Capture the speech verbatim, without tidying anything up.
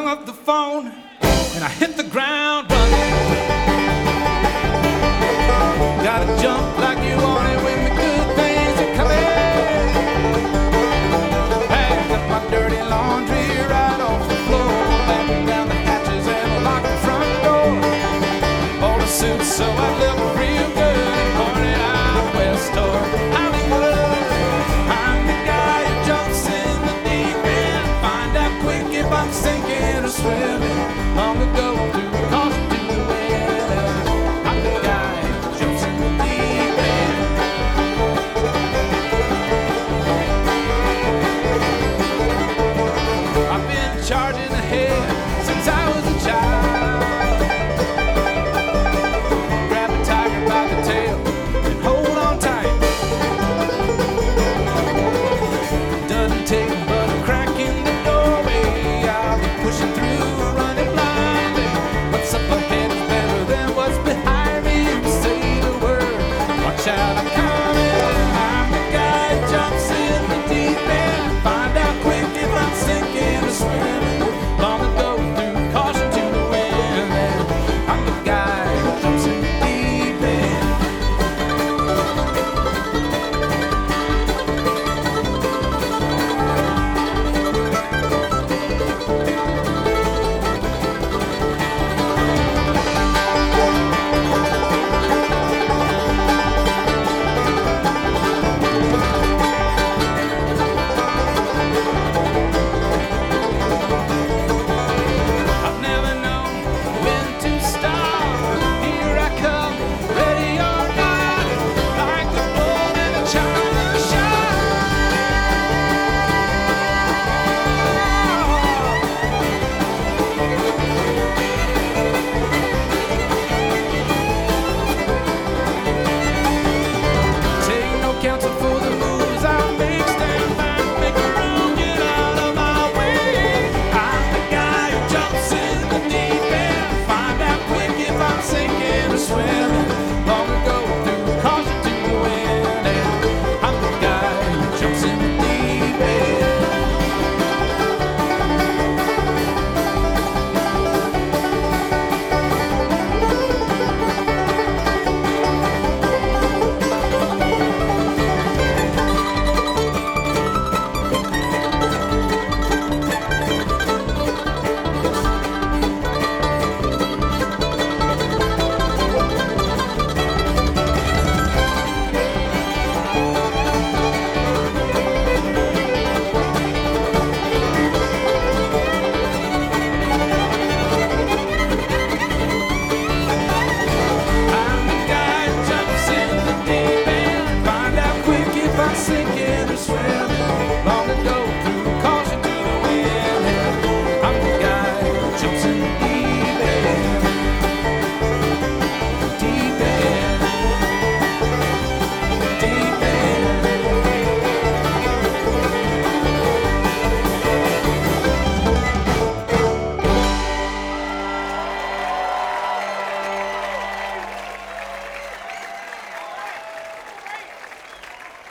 up the phone and I hit the ground running. Gotta jump like you want it when the good things are coming. Packed up my dirty laundry right off the floor, batten down the hatches and lock the front door. Bought a suit so I look real good and pointed out west toward Hollywood. I'm the guy who jumps in the deep end, find out quick if I'm sinking or swimming. Long ago through the cost to the weather. I'm the guy who jumps in the deep end. I've been charging ahead